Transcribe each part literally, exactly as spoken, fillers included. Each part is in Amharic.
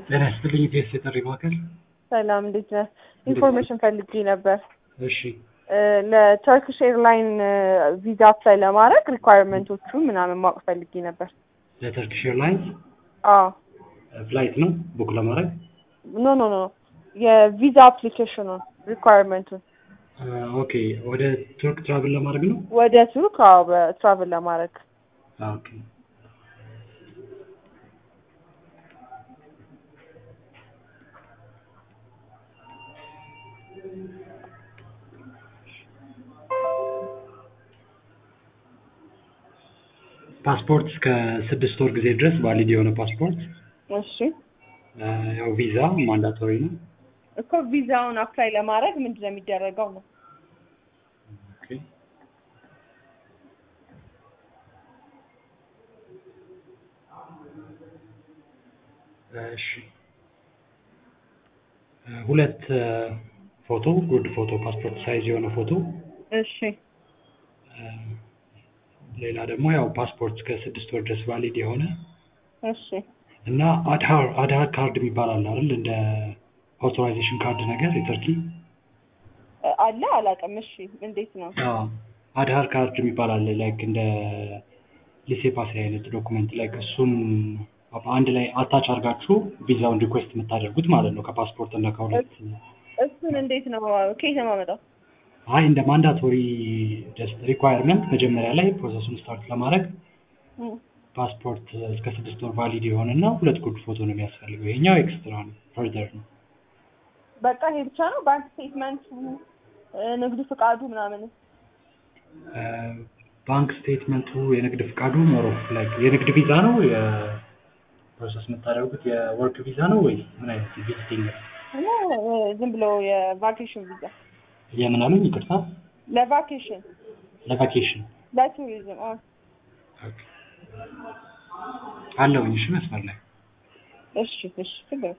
ጤና ይስጥልኝ ኢቢኤስ የጥሪ ማዕከል። ሰላም እንዴት ነህ? ኢንፎርሜሽን ፈልጌ ነበር። እሺ ለተርኪሽ ኤርላይን ቪዛ አፕላይ ለማድረግ ሪኳየርመንቶቹ ምናምን ማወቅ ፈልጌ ነበር። ለተርኪሽ ኤርላይንስ አዎ ፍላይት ነው ቡክ ለማድረግ? ኖ ኖ ኖ የቪዛ አፕሊኬሽኑን ሪኳየርመንቱን። ኦኬ ወደ ቱርክ ትራቭል ለማድረግ ነው? ወደ ቱርክ አዎ በትራቭል ለማድረግ። ኦኬ ፓስፖርት እስከ ስድስት ወር ጊዜ ድረስ ቫሊድ የሆነ ፓስፖርት። እሺ ያው ቪዛ ማንዳቶሪ ነው እኮ ቪዛውን አፕላይ ለማድረግ ምንድን ነው የሚደረገው ነው? ኦኬ እሺ ሁለት ፎቶ ጉድ ፎቶ ፓስፖርት ሳይዝ የሆነ ፎቶ። እሺ ሌላ ደግሞ ያው ፓስፖርት እስከ ስድስት ወር ድረስ ቫሊድ የሆነ እሺ እና አድሃር አድሃር ካርድ የሚባል አለ አይደል? እንደ አውቶራይዜሽን ካርድ ነገር የተርኪ አለ አላውቅም። እሺ እንዴት ነው? አዎ አድሃር ካርድ የሚባል አለ ላይክ እንደ ሊሴ ፓስ አይነት ዶክመንት ላይክ እሱን አንድ ላይ አታች አድርጋችሁ ቪዛውን ሪኩዌስት የምታደርጉት ማለት ነው ከፓስፖርት እና ከሁለት። እሱን እንዴት ነው ከየት ነው የማመጣው? አይ እንደ ማንዳቶሪ ጀስት ሪኳየርመንት መጀመሪያ ላይ ፕሮሰሱን ስታርት ለማድረግ ፓስፖርት እስከ ስድስት ወር ቫሊድ የሆነና ሁለት ጉድ ፎቶ ነው የሚያስፈልገው። ይሄኛው ኤክስትራ ነው ፈርደር ነው። በቃ ይሄ ብቻ ነው? ባንክ ስቴትመንት፣ ንግድ ፍቃዱ ምናምን? ባንክ ስቴትመንቱ የንግድ ፍቃዱ ሞር ኦፍ ላይክ የንግድ ቪዛ ነው የፕሮሰስ የምታደርጉት የወርክ ቪዛ ነው ወይ ምን አይነት ቪዚቲንግ ነው? ዝም ብሎ የቫኬሽን ቪዛ። የምን አሉኝ? ይቅርታ ለቫኬሽን ለቫኬሽን ለቱሪዝም። አዎ ኦኬ አለውኝ። እሺ መስመር ላይ እሺ እሺ ችግር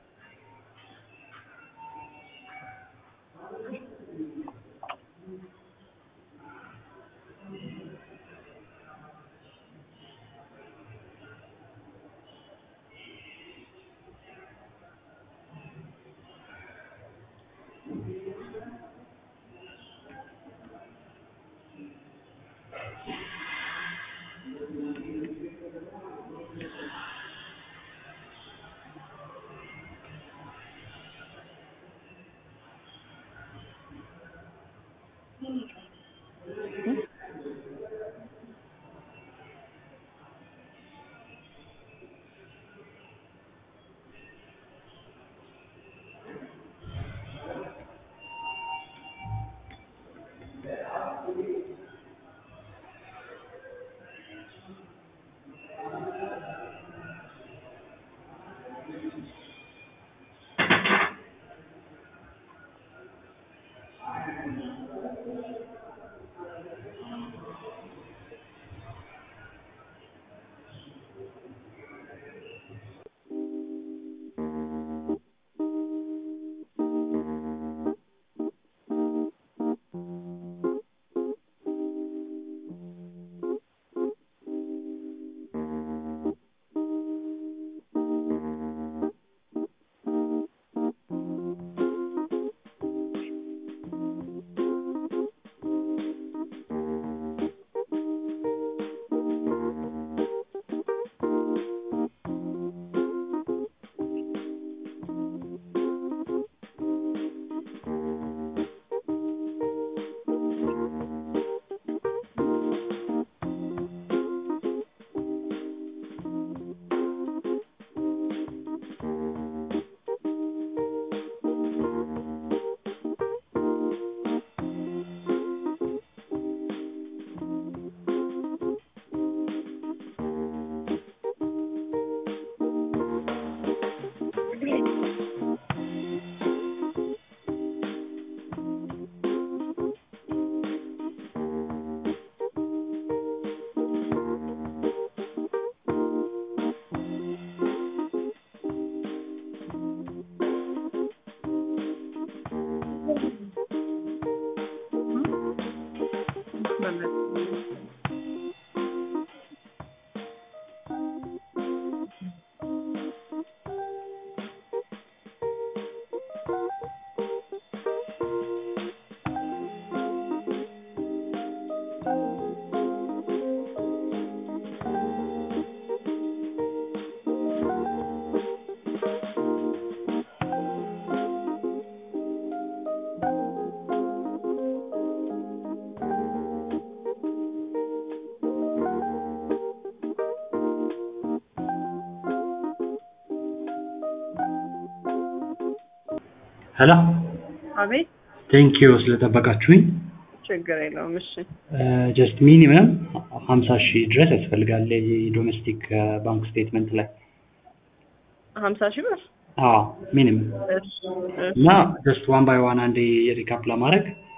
ሄሎ አቤት። ቴንክ ዩ ስለጠበቃችሁኝ። ችግር የለውም። እሺ ጀስት ሚኒመም ሀምሳ ሺህ ድረስ ያስፈልጋል የዶሜስቲክ ባንክ ስቴትመንት ላይ ሀምሳ ሺህ ብር አዎ ሚኒመም እሺ እና ጀስት ዋን ባይ ዋን አንዴ ሪካፕ ለማድረግ